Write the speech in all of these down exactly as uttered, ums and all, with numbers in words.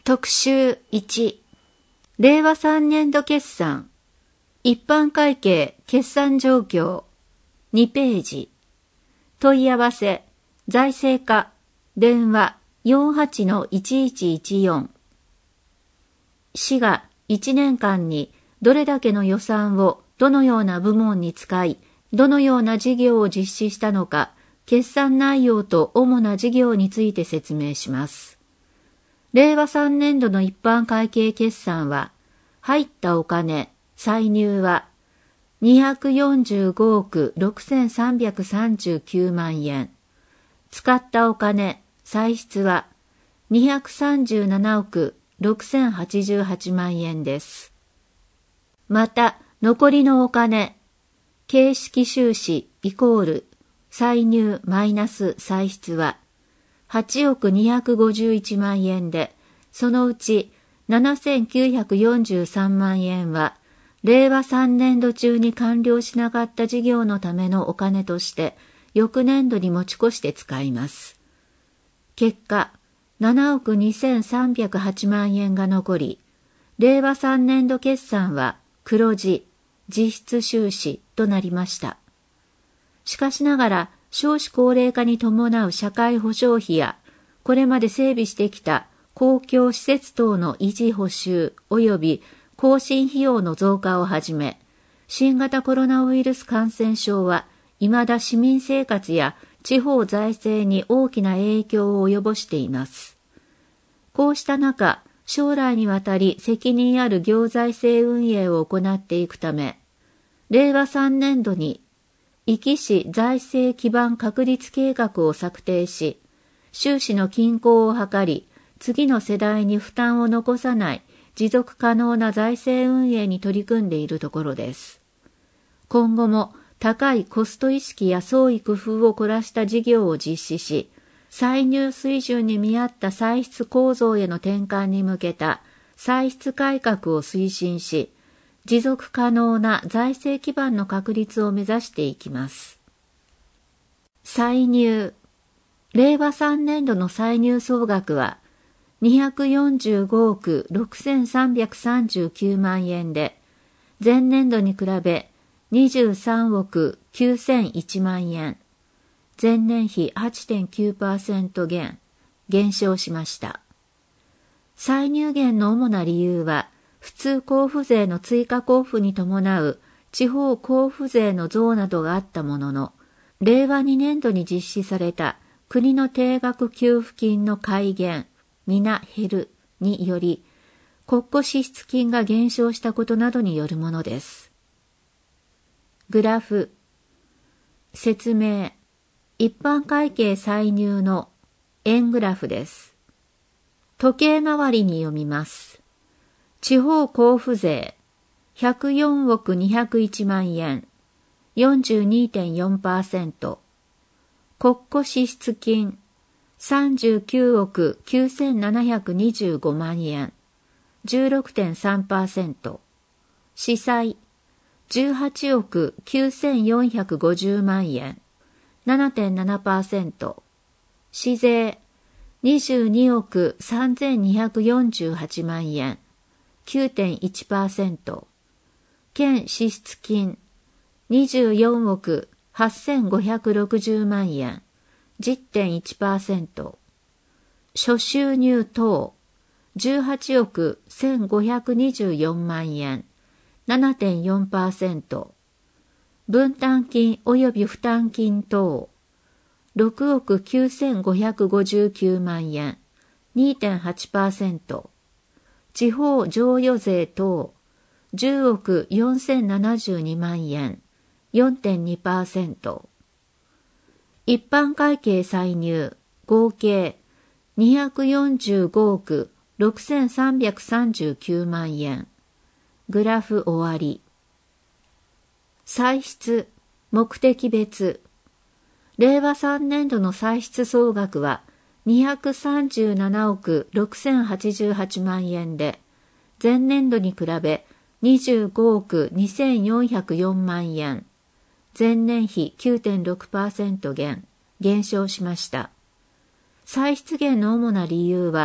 特集いち、令和さんねん度決算、一般会計決算状況、にページ、問い合わせ、財政課、電話 よんはちのいちいちいちよん。市がいちねんかんにどれだけの予算をどのような部門に使い、どのような事業を実施したのか、決算内容と主な事業について説明します。令和さんねん度の一般会計決算は、入ったお金、歳入はにひゃくよんじゅうごおくろくせんさんびゃくさんじゅうきゅうまんえん、使ったお金、歳出はにひゃくさんじゅうななおくろくせんはちじゅうはちまんえんです。また、残りのお金、形式収支イコール歳入マイナス歳出ははちおくにひゃくごじゅういちまんえんで、そのうちななせんきゅうひゃくよんじゅうさんまんえんは、令和さんねん度中に完了しなかった事業のためのお金として、翌年度に持ち越して使います。結果、ななおくにせんさんびゃくはちまんえんが残り、令和さんねん度決算は黒字、実質収支となりました。しかしながら、少子高齢化に伴う社会保障費や、これまで整備してきた公共施設等の維持補修及び更新費用の増加をはじめ、新型コロナウイルス感染症は未だ市民生活や地方財政に大きな影響を及ぼしています。こうした中、将来にわたり責任ある行財政運営を行っていくため、令和さんねん度に壱岐市財政基盤確立計画を策定し、収支の均衡を図り、次の世代に負担を残さない持続可能な財政運営に取り組んでいるところです。今後も高いコスト意識や創意工夫を凝らした事業を実施し、歳入水準に見合った歳出構造への転換に向けた歳出改革を推進し、持続可能な財政基盤の確立を目指していきます。歳入。令和さんねん度の歳入総額はにひゃくよんじゅうごおくろくせんさんびゃくさんじゅうきゅうまんえんで、前年度に比べにじゅうさんおくきゅうせんいちまんえん、前年比 はちてんきゅうパーセント 減、減少しました。歳入減の主な理由は、普通交付税の追加交付に伴う地方交付税の増などがあったものの、令和にねん度に実施された国の定額給付金の改減、皆減るにより、国庫支出金が減少したことなどによるものです。グラフ。説明。一般会計歳入の円グラフです。時計回りに読みます。地方交付税ひゃくよんおくにひゃくいちまんえん よんじゅうにてんよんパーセント、 国庫支出金さんじゅうきゅうおくきゅうせんななひゃくにじゅうごまんえん じゅうろくてんさんパーセント、 市債じゅうはちおくきゅうせんよんひゃくごじゅうまんえん ななてんななパーセント、 市税にじゅうにおくさんぜんにひゃくよんじゅうはちまんえん きゅうてんいちパーセント、 県支出金にじゅうよんおくはっせんごひゃくろくじゅうまんえん じゅってんいちパーセント、 諸収入等じゅうはちおくせんごひゃくにじゅうよんまんえん ななてんよんパーセント、分担金及び負担金等ろくおくきゅうせんごひゃくごじゅうきゅうまんえん にてんはちパーセント、地方譲与税等じゅうおくよんせんななじゅうにまんえん よんてんにパーセント、一般会計歳入合計にひゃくよんじゅうごおくろくせんさんびゃくさんじゅうきゅうまんえん。グラフ終わり。歳出目的別。令和さんねん度の歳出総額はにひゃくさんじゅうななおくろくせんはちじゅうはちまんえんで、前年度に比べにじゅうごおくにせんよんひゃくよんまんえん、前年比 きゅうてんろくパーセント 減、減少しました。歳出減の主な理由は、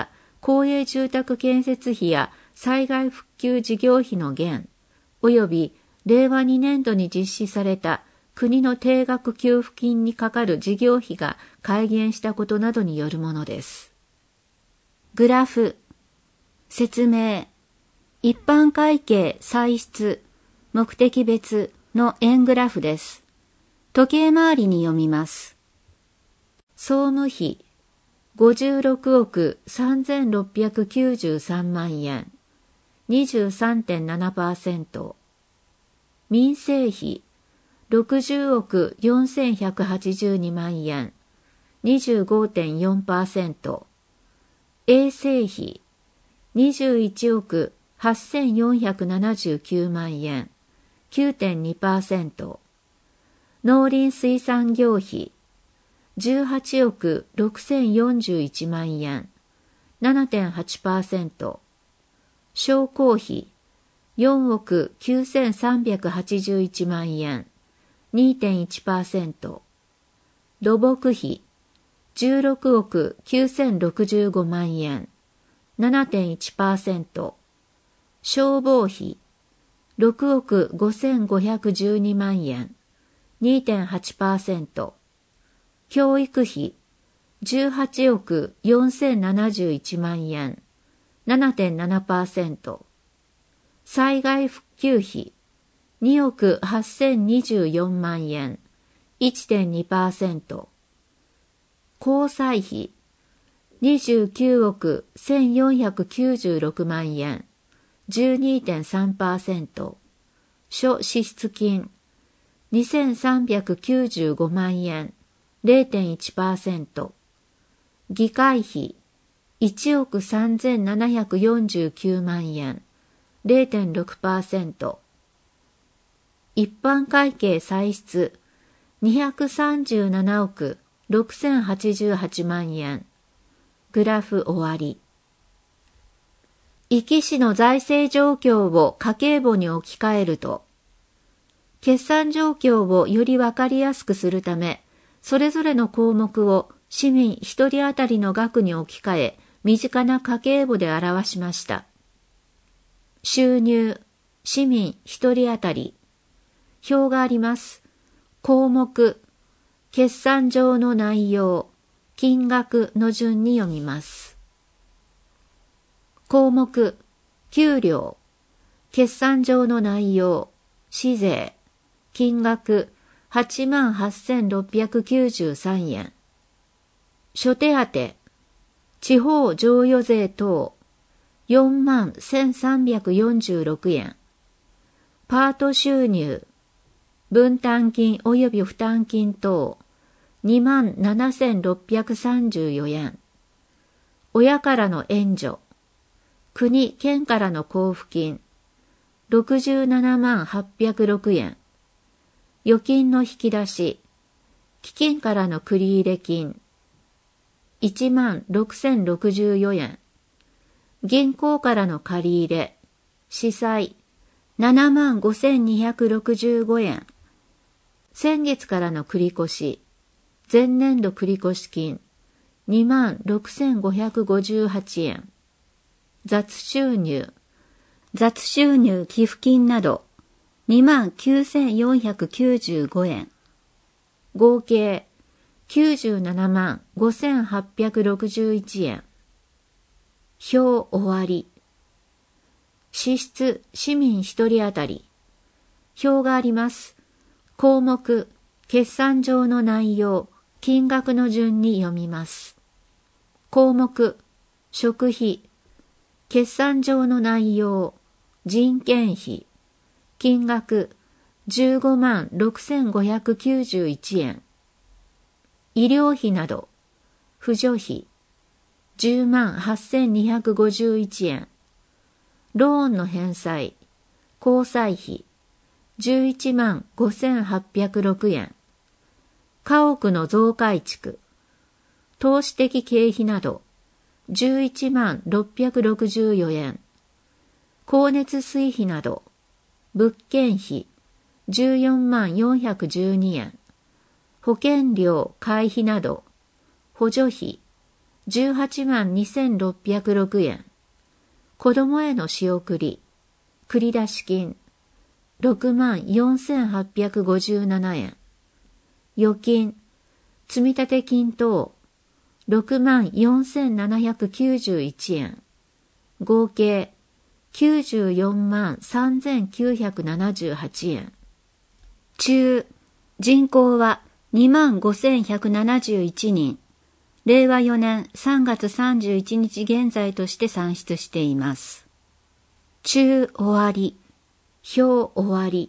公営住宅建設費や災害復旧事業費の減、及びれいわにねんどに実施された国の定額給付金にかかる事業費が改減したことなどによるものです。グラフ、説明、一般会計歳出、目的別の円グラフです。時計回りに読みます。総務費、ごじゅうろくおくさんぜんろっぴゃくきゅうじゅうさんまんえん、にじゅうさんてんななパーセント。民生費、ろくじゅうおくよんせんひゃくはちじゅうにまんえん、にじゅうごてんよんパーセント。衛生費、にじゅういちおくはっせんよんひゃくななじゅうきゅうまんえん、きゅうてんにパーセント。農林水産業費、じゅうはちおくろくせんよんじゅういちまんえん、ななてんはちパーセント。商工費、よんおくきゅうせんさんびゃくはちじゅういちまんえん、にてんいちパーセント。土木費、じゅうろくおくきゅうせんろくじゅうごまんえん、ななてんいちパーセント。消防費、ろくおくごせんごひゃくじゅうにまんえん、にてんはちパーセント。教育費、じゅうはちおくよんせんななじゅういちまんえん、ななてんななパーセント。災害復旧費、におくはっせんにじゅうよんまんえん、いってんにパーセント。交際費、にじゅうきゅうおくせんよんひゃくきゅうじゅうろくまんえん、じゅうにてんさんパーセント。諸支出金、にせんさんびゃくきゅうじゅうごまんえん、れいてんいちパーセント。議会費、いちおくさんぜんななひゃくよんじゅうきゅうまんえん、れいてんろくパーセント。一般会計歳出、にひゃくさんじゅうななおくろくせんはちじゅうはちまんえん。グラフ終わり。壱岐市の財政状況を家計簿に置き換えると、決算状況をよりわかりやすくするため、それぞれの項目を市民一人当たりの額に置き換え、身近な家計簿で表しました。収入、市民一人当たり。表があります。項目、決算上の内容、金額の順に読みます。項目、給料、決算上の内容、市税、金額、はちまんはっせんろっぴゃくきゅうじゅうさんえん。諸手当、地方譲与税等、よんまんせんさんびゃくよんじゅうろくえん。パート収入、分担金及び負担金等、にまんななせんろっぴゃくさんじゅうよえん。親からの援助、国・県からの交付金、ろくじゅうななまんはっぴゃくろくえん。預金の引き出し、基金からの繰入金、いちまんろくせんろくじゅうよえん。銀行からの借入、支債、ななまんごせんにひゃくろくじゅうごえん。先月からの繰越、前年度繰越金、にまんろくせんごひゃくごじゅうはちえん。雑収入、雑収入寄付金など、にまんきゅうせんよんひゃくきゅうじゅうごえん。合計、きゅうじゅうななまんごせんはっぴゃくろくじゅういちえん。表終わり。支出市民一人当たり。表があります。項目、決算上の内容、金額の順に読みます。項目、食費、決算上の内容、人件費、金額、じゅうごまんろくせんごひゃくきゅうじゅういちえん。医療費など、扶助費、じゅうまんはっせんにひゃくごじゅういちえん。ローンの返済、交際費、じゅういちまんごせんはっぴゃくろくえん。家屋の増改築、投資的経費など、じゅういちまんろっぴゃくろくじゅうよえん。光熱水費など、物件費、じゅうよんまんよんひゃくじゅうにえん。保険料、会費など、補助費、 じゅうはちまんにせんろっぴゃくろくえん。子供への仕送り、繰出金、ろくまんよんせんはっぴゃくごじゅうななえん。預金、積立金等、ろくまんよんせんななひゃくきゅうじゅういちえん。合計、きゅうじゅうよんまんさんぜんきゅうひゃくななじゅうはちえん。中、人口はにまんごせんひゃくななじゅういちにん。れいわよねんさんがつさんじゅういちにち現在として算出しています。中終わり、表終わり。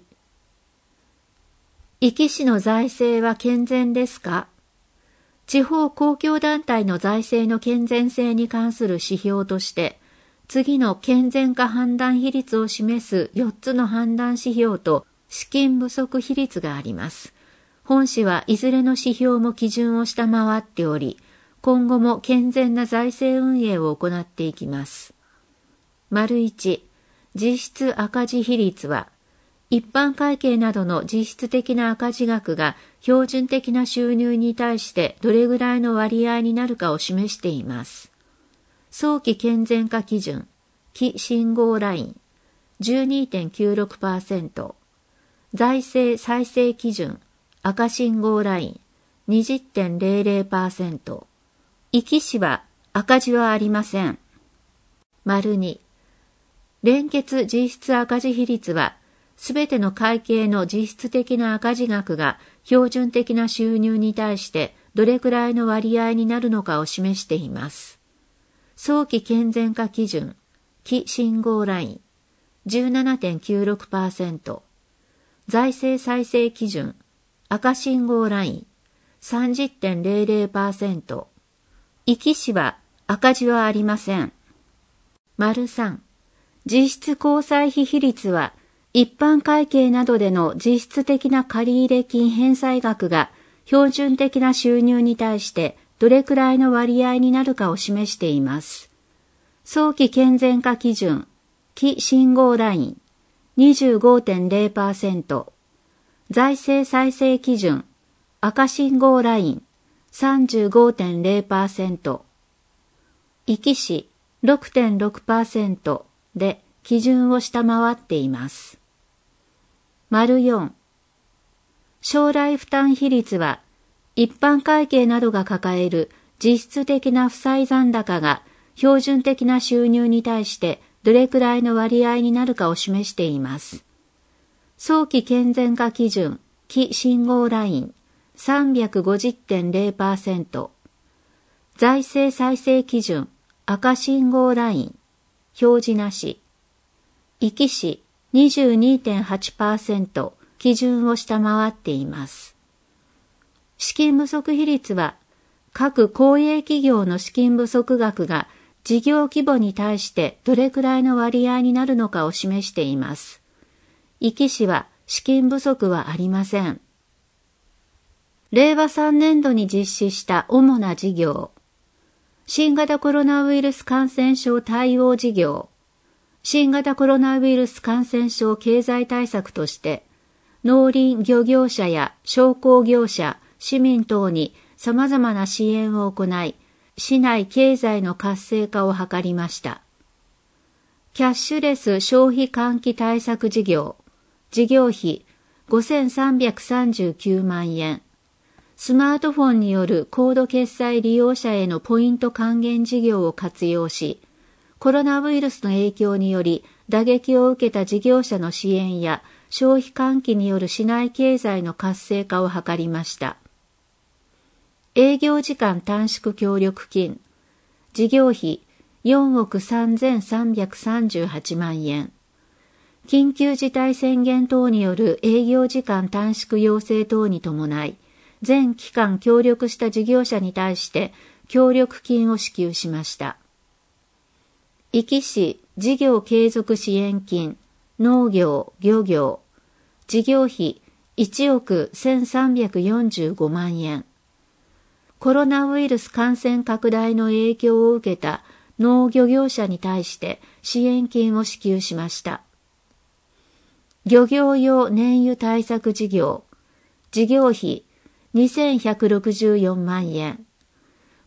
壱岐市の財政は健全ですか？地方公共団体の財政の健全性に関する指標として、次の健全化判断比率を示すよっつの判断指標と資金不足比率があります。本市はいずれの指標も基準を下回っており、今後も健全な財政運営を行っていきます。丸いち、実質赤字比率は、一般会計などの実質的な赤字額が標準的な収入に対してどれぐらいの割合になるかを示しています。早期健全化基準、期信号ライン、じゅうにてんきゅうろくパーセント、財政再生基準、赤信号ライン、にじゅってんぜろぜろパーセント、壱岐市は赤字はありません。丸に、連結実質赤字比率は、すべての会計の実質的な赤字額が標準的な収入に対してどれくらいの割合になるのかを示しています。早期健全化基準、期信号ライン、じゅうななてんきゅうろくパーセント、財政再生基準、赤信号ライン、さんじゅってんぜろぜろパーセント、壱岐市は赤字はありません。丸さん、実質交際費比率は、一般会計などでの実質的な借入金返済額が標準的な収入に対してどれくらいの割合になるかを示しています。早期健全化基準、期信号ライン、にじゅうごてんぜろパーセント、財政再生基準、赤信号ライン、さんじゅうごてんぜろパーセント、壱岐市 ろくてんろくパーセント で基準を下回っています。丸よん、将来負担比率は、一般会計などが抱える実質的な負債残高が標準的な収入に対してどれくらいの割合になるかを示しています。早期健全化基準、期信号ライン、さんびゃくごじゅってんぜろパーセント、財政再生基準、赤信号ライン、表示なし、壱岐市 にじゅうにてんはちパーセント 基準を下回っています。資金不足比率は、各公営企業の資金不足額が事業規模に対してどれくらいの割合になるのかを示しています。壱岐市は資金不足はありません。れいわさんねんどに実施した主な事業。新型コロナウイルス感染症対応事業。新型コロナウイルス感染症経済対策として、農林漁業者や商工業者、市民等に様々な支援を行い、市内経済の活性化を図りました。キャッシュレス消費喚起対策事業。事業費ごせんさんびゃくさんじゅうきゅうまんえん。スマートフォンによるコード決済利用者へのポイント還元事業を活用し、コロナウイルスの影響により打撃を受けた事業者の支援や消費喚起による市内経済の活性化を図りました。営業時間短縮協力金。事業費よんおくさんぜんさんびゃくさんじゅうはちまんえん。緊急事態宣言等による営業時間短縮要請等に伴い、全期間協力した事業者に対して協力金を支給しました。壱岐市事業継続支援金、農業、漁業、事業費いちおくせんさんびゃくよんじゅうごまんえん。コロナウイルス感染拡大の影響を受けた農漁業者に対して支援金を支給しました。漁業用燃油対策事業、事業費にせんひゃくろくじゅうよんまんえん。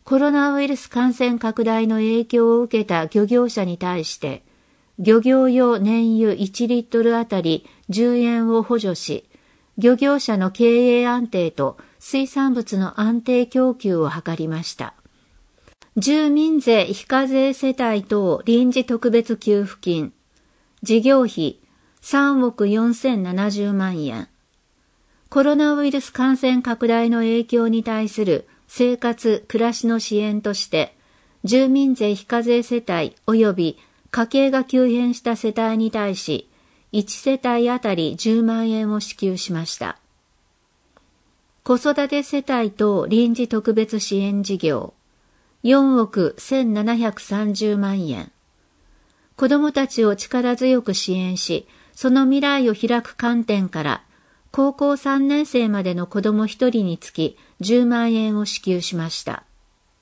コロナウイルス感染拡大の影響を受けた漁業者に対して、漁業用燃油いちリットルあたりじゅうえんを補助し、漁業者の経営安定と水産物の安定供給を図りました。住民税非課税世帯等臨時特別給付金、事業費さんおくよんせんななじゅうまんえん。コロナウイルス感染拡大の影響に対する生活・暮らしの支援として、住民税非課税世帯及び家計が急変した世帯に対し、いち世帯あたりじゅうまんえんを支給しました。子育て世帯等臨時特別支援事業、よんおくせんななひゃくさんじゅうまんえん。子どもたちを力強く支援し、その未来を開く観点から、高校さんねん生までの子どもひとりにつきじゅうまんえんを支給しました。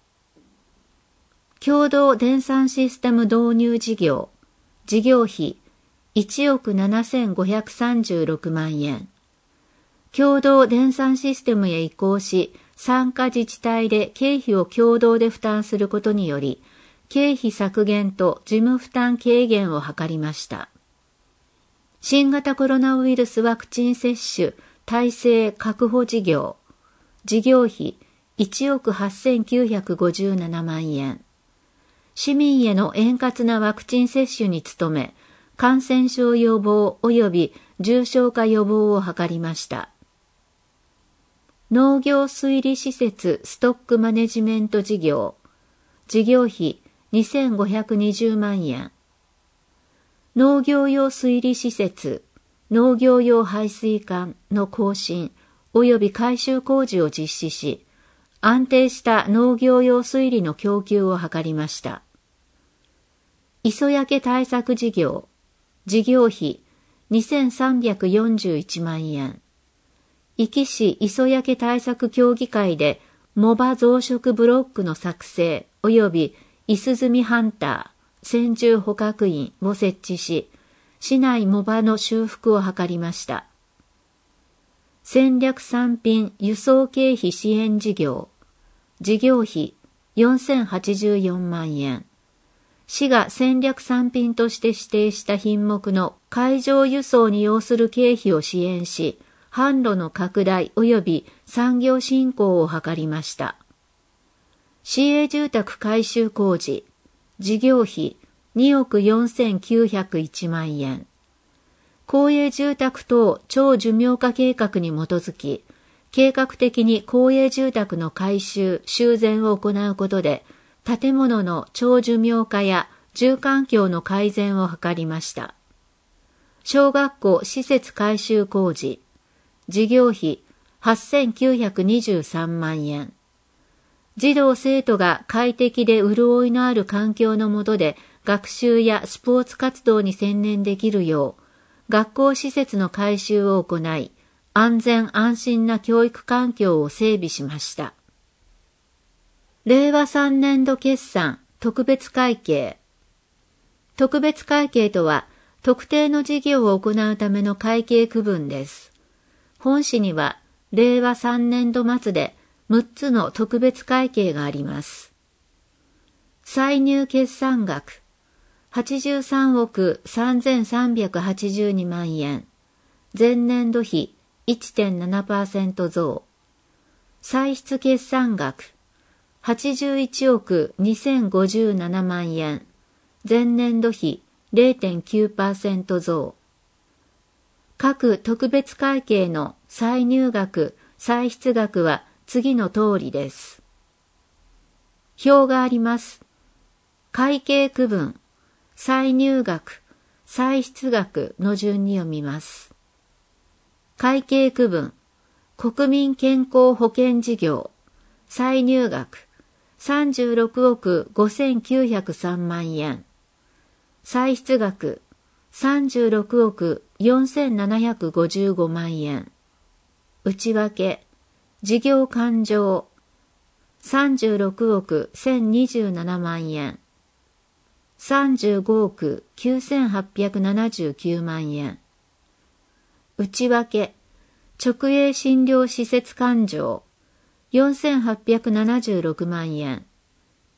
共同電算システム導入事業、事業費いちおくななせんごひゃくさんじゅうろくまんえん。共同電算システムへ移行し、参加自治体で経費を共同で負担することにより、経費削減と事務負担軽減を図りました。新型コロナウイルスワクチン接種体制確保事業、事業費いちおくはっせんきゅうひゃくごじゅうななまんえん。市民への円滑なワクチン接種に努め、感染症予防及び重症化予防を図りました。農業推理施設ストックマネジメント事業、事業費にせんごひゃくにじゅうまんえん。農業用水利施設、農業用排水管の更新及び改修工事を実施し、安定した農業用水利の供給を図りました。磯焼け対策事業、事業費にせんさんびゃくよんじゅういちまんえん。壱岐市磯焼け対策協議会で藻場増殖ブロックの作成及びイスズミハンター、先住捕獲員を設置し、市内藻場の修復を図りました。戦略産品輸送経費支援事業、事業費よんせんはちじゅうよんまんえん。市が戦略産品として指定した品目の海上輸送に要する経費を支援し、販路の拡大及び産業振興を図りました。市営住宅改修工事、事業費におくよんせんきゅうひゃくいちまんえん。公営住宅等超寿命化計画に基づき、計画的に公営住宅の改修・修繕を行うことで、建物の超寿命化や住環境の改善を図りました。小学校施設改修工事、事業費はっせんきゅうひゃくにじゅうさんまんえん。児童生徒が快適で潤いのある環境の下で学習やスポーツ活動に専念できるよう、学校施設の改修を行い、安全安心な教育環境を整備しました。れいわさんねんど決算特別会計。特別会計とは、特定の事業を行うための会計区分です。本市には、れいわさんねんど末でむっつの特別会計があります。歳入決算額、はちじゅうさんおくさんぜんさんびゃくはちじゅうにまんえん。前年度比 いってんななパーセント 増。歳出決算額、はちじゅういちおくにせんごじゅうななまんえん。前年度比 れいてんきゅうパーセント 増。各特別会計の歳入額、歳出額は次の通りです。表があります。会計区分、歳入額、歳出額の順に読みます。会計区分、国民健康保険事業、歳入額、さんじゅうろくおくごせんきゅうひゃくさんまんえん。歳出額、さんじゅうろくおくよんせんななひゃくごじゅうごまんえん。内訳、事業勘定、さんじゅうろくおくせんにじゅうななまんえん。さんじゅうごおくきゅうせんはっぴゃくななじゅうきゅうまんえん。内訳、直営診療施設勘定、よんせんはっぴゃくななじゅうろくまんえん。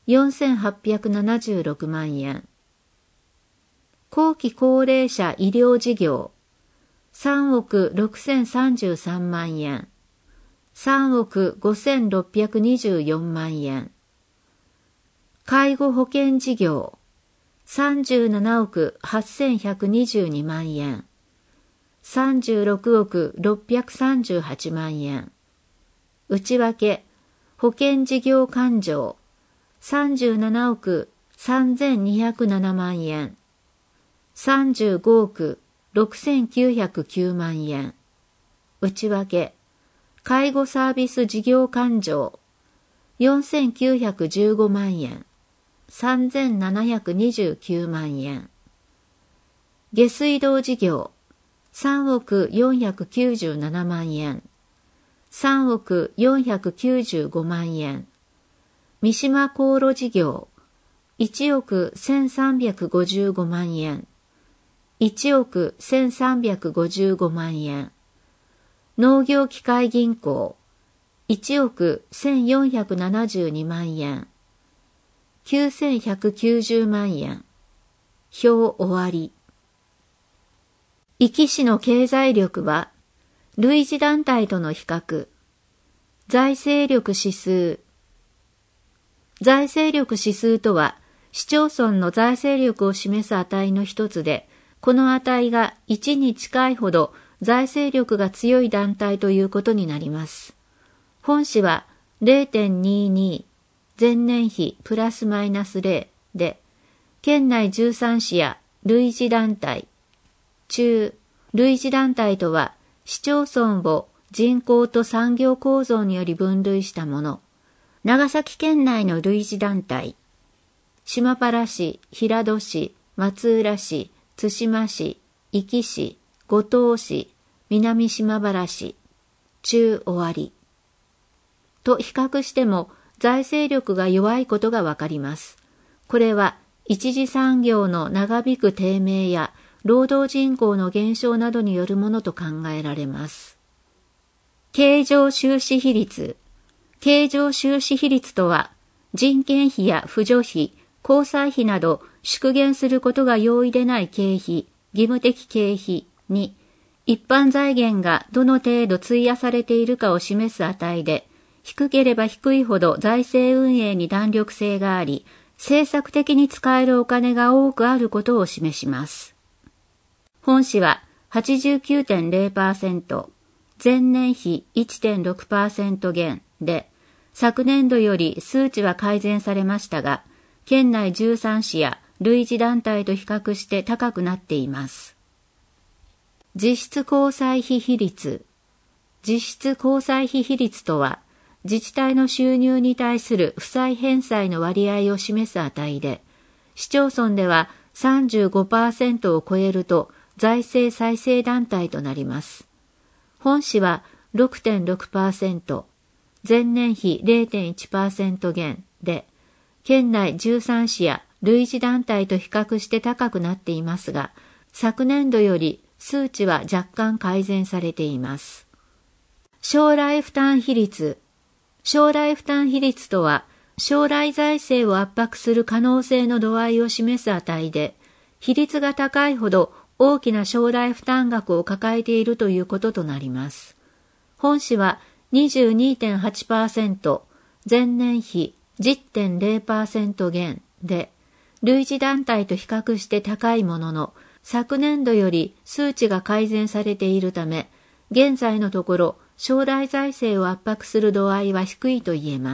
よんせんはっぴゃくななじゅうろくまんえん。後期高齢者医療事業、さんおくろくせんさんじゅうさんまんえん。さんおくごせんろっぴゃくにじゅうよんまんえん。介護保険事業、さんじゅうななおくはっせんひゃくにじゅうにまんえん。さんじゅうろくおくろっぴゃくさんじゅうはちまんえん。内訳、保険事業勘定、さんじゅうななおくさんぜんにひゃくななまんえん。さんじゅうごおくろくせんきゅうひゃくきゅうまんえん。内訳、介護サービス事業勘定、よんせんきゅうひゃくじゅうごまんえん。さんぜんななひゃくにじゅうきゅうまんえん。下水道事業、さんおくよんひゃくきゅうじゅうななまんえん。さんおくよんひゃくきゅうじゅうごまんえん。三島航路事業、いちおくせんさんびゃくごじゅうごまんえん。いちおくせんさんびゃくごじゅうごまんえん。農業機械銀行、いちおくせんよんひゃくななじゅうにまんえん。きゅうせんひゃくきゅうじゅうまんえん。表終わり。壱岐市の経済力は、類似団体との比較。財政力指数。財政力指数とは、市町村の財政力を示す値の一つで、この値がいちに近いほど財政力が強い団体ということになります。本市は れいてんにじゅうに、前年比プラスマイナスゼロで、県内じゅうさん市や類似団体、中、類似団体とは市町村を人口と産業構造により分類したもの。長崎県内の類似団体、島原市、平戸市、松浦市、対馬市、壱岐市、五島市、南島原市、中終わり。と比較しても財政力が弱いことがわかります。これは一次産業の長引く低迷や労働人口の減少などによるものと考えられます。経常収支比率。経常収支比率とは、人件費や扶助費、交際費など縮減することが容易でない経費、義務的経費に、一般財源がどの程度費やされているかを示す値で、低ければ低いほど財政運営に弾力性があり、政策的に使えるお金が多くあることを示します。本市は はちじゅうきゅうてんゼロパーセント、前年比 いってんろくパーセント 減で、昨年度より数値は改善されましたが、県内じゅうさん市や類似団体と比較して高くなっています。実質交際費比率。実質交際費比率とは、自治体の収入に対する負債返済の割合を示す値で、市町村では さんじゅうごパーセント を超えると財政再生団体となります。本市は ろくてんろくパーセント、前年比 れいてんいちパーセント 減で、県内じゅうさん市や類似団体と比較して高くなっていますが、昨年度より数値は若干改善されています。将来負担比率。将来負担比率とは、将来財政を圧迫する可能性の度合いを示す値で、比率が高いほど大きな将来負担額を抱えているということとなります。本市は にじゅうにてんはちパーセント、前年比 じゅってんゼロパーセント 減で、類似団体と比較して高いものの、昨年度より数値が改善されているため、現在のところ将来財政を圧迫する度合いは低いと言えます。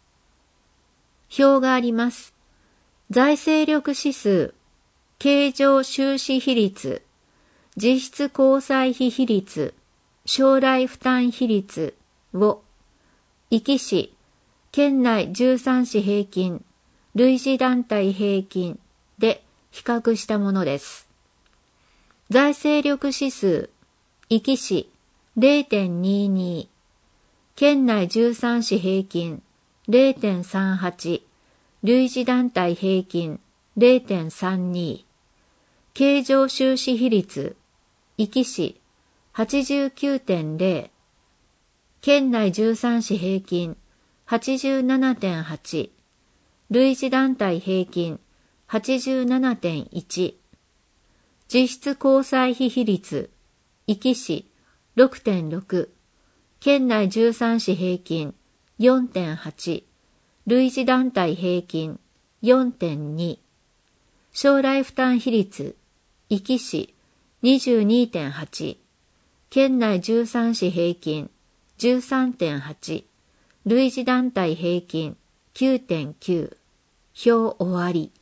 表があります。財政力指数、経常収支比率、実質交際費比率、将来負担比率を、壱岐市、県内じゅうさん市平均、類似団体平均で比較したものです。財政力指数、壱岐市 れいてんにじゅうに、県内じゅうさん市平均 れいてんさんはち、類似団体平均 れいてんさんに、経常収支比率、壱岐市 はちじゅうきゅうてんゼロ、県内じゅうさん市平均 はちじゅうななてんはち、 類似団体平均 はちじゅうななてんいち。実質交際費比率、壱岐市 ろくてんろく。県内じゅうさん市平均 よんてんはち。類似団体平均 よんてんに。将来負担比率、壱岐市 にじゅうにてんはち。県内じゅうさん市平均 じゅうさんてんはち。類似団体平均 きゅうてんきゅう。表終わり。